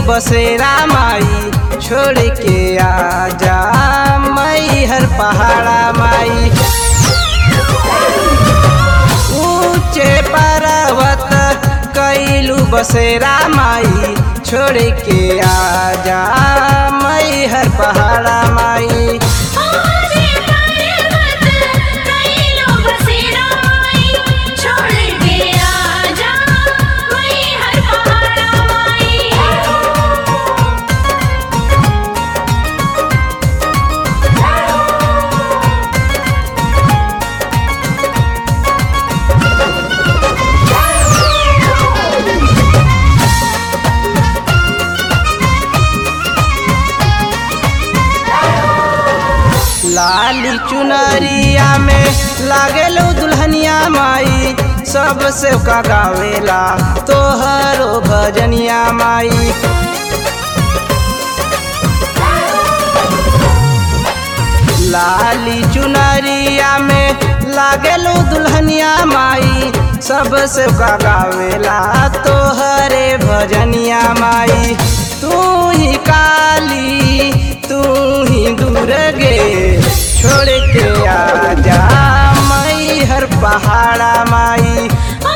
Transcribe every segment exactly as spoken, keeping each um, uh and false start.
बसेरा माई छोड़ के आजा मैहर पहाड़ा माई। ऊंचे पर्वत कैलू बसेरा माई छोड़ के आजा मैहर पहाड़ा माई। लाली चुनरिया में लागेलू दुल्हनिया माई सबसे का गावेला तोहरो भजनिया माई। लाली चुनरिया में लागेलू दुल्हनिया माई सबसे का गावेला तोहरे भजनिया माई। तू ही काली तू ही दुर्गे छोड़ के आजा मैहर पहाड़ा माई।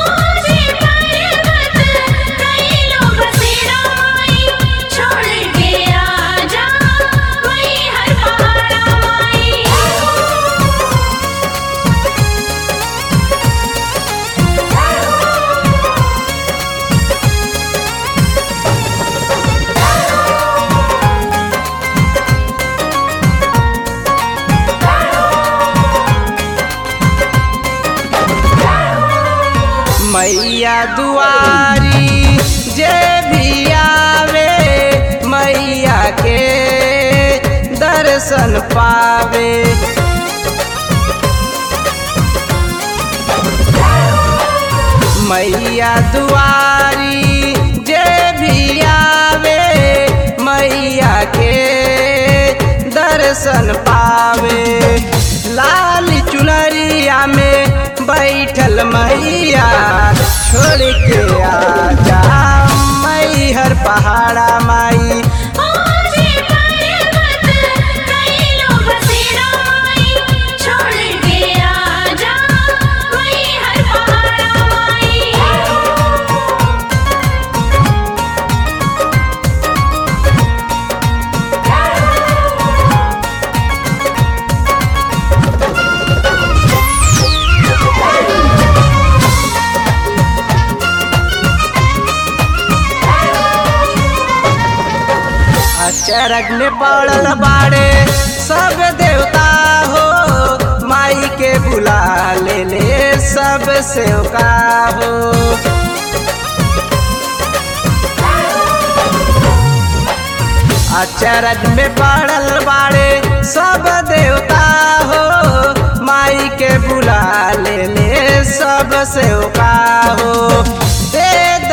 मैया दुआरी जे भी आवे मैया के दर्शन पावे। मैया दुआरी जे भी आवे मैया के दर्शन पावे। लाल चुनरिया में बैठल मैया छोड़ के आजा मैहर पहाड़ा माई। चरग में पड़ल बाड़े सब देवता हो माई के बुला ले ले सब सेवका हो। चरग में पड़ल बाड़े सब देवता हो माई के बुला ले ले सब सेवका हो। दे